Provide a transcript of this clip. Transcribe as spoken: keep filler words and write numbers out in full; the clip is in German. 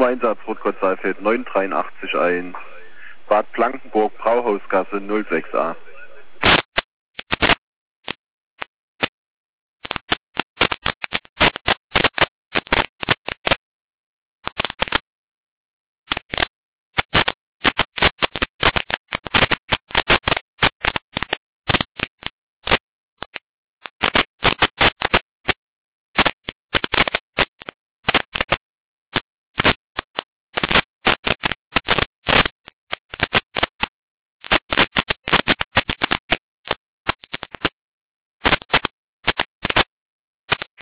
Nummer Einsatz Rotgott-Saalfeld neun drei acht eins, Bad Blankenburg, Brauhausgasse null sechs a.